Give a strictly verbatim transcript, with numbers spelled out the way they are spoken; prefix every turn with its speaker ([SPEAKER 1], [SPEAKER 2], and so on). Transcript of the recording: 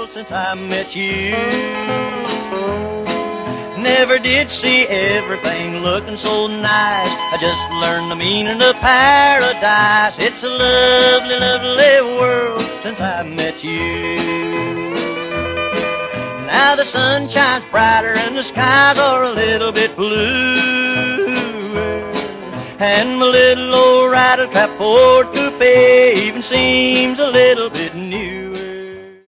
[SPEAKER 1] world since I met you. Never did see everything looking so nice. I just learned the meaning of paradise. It's a lovely, lovely world since I met you. Now the sun shines brighter and the skies are a little bit blue, and my little old rider trap Ford coupe even seems a little bit new.